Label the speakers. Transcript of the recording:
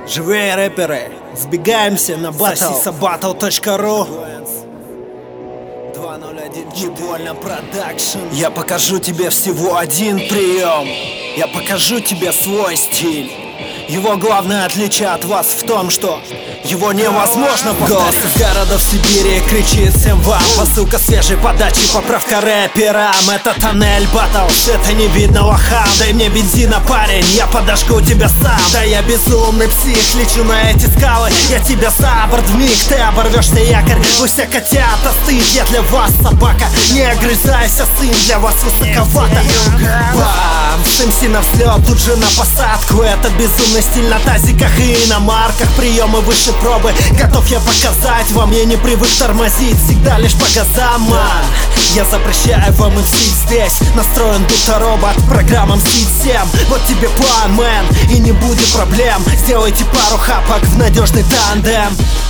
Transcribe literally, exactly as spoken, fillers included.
Speaker 1: Живые рэперы, сбегаемся на battle точка ру. Не больно продакшн. Я покажу тебе всего один прием. Я покажу тебе свой стиль. Его главное отличие от вас в том, что его невозможно повторить. Голос из города в Сибири кричит всем вам: посылка свежей подачи, поправка рэперам. Это тоннель батл, это не видно лоха. Дай мне бензина, парень, я подожгу тебя сам. Да я безумный псих, лечу на эти скалы. Я тебя за борт вмиг, ты оборвешься якорь. Вы все котята, стыд, я для вас собака. Не огрызайся, сын, для вас высоковато. Бам, с эм си на взлет, тут же на посадку. Это безумный стиль на тазиках и иномарках. Приемы выше пробы, готов я показать вам. Я не привык тормозить, всегда лишь по газам, ман. Я запрещаю вам мстить здесь. Настроен будто робот, программа мстить всем. Вот тебе план, мэн, и не будет проблем. Сделайте пару хапок в надежный тандем.